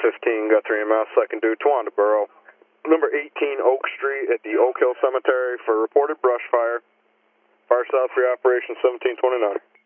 15, got 3 miles, second due, Towanda Borough. Number 18 Oak Street at the Oak Hill Cemetery for reported brush fire. Fire south for your operation 1729.